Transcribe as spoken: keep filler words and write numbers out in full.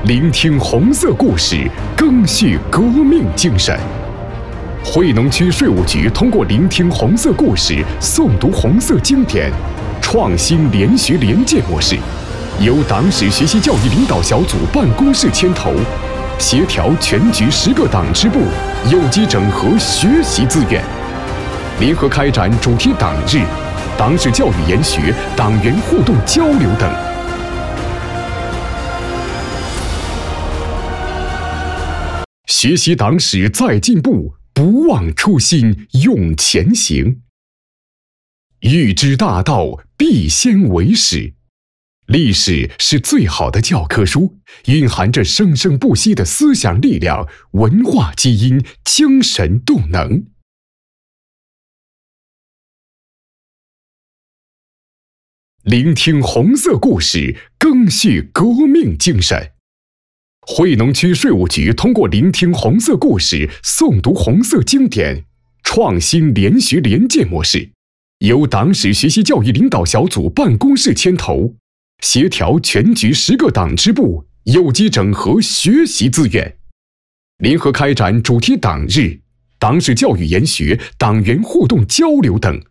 聆听红色故事，赓续革命精神。惠农区税务局通过聆听红色故事、诵读红色经典，创新连学连届模式，由党史学习教育领导小组办公室牵头，协调全局十个党支部，有机整合学习资源，联合开展主题党日、党史教育研学、党员互动交流等。学习党史再进步，不忘初心永前行。欲知大道，必先为史。历史是最好的教科书，蕴含着生生不息的思想力量、文化基因、精神动能。聆听红色故事，赓续革命精神。惠农区税务局通过聆听红色故事、诵读红色经典，创新连学连届模式，由党史学习教育领导小组办公室牵头，协调全局十个党支部，有机整合学习资源，联合开展主题党日、党史教育研学、党员互动交流等。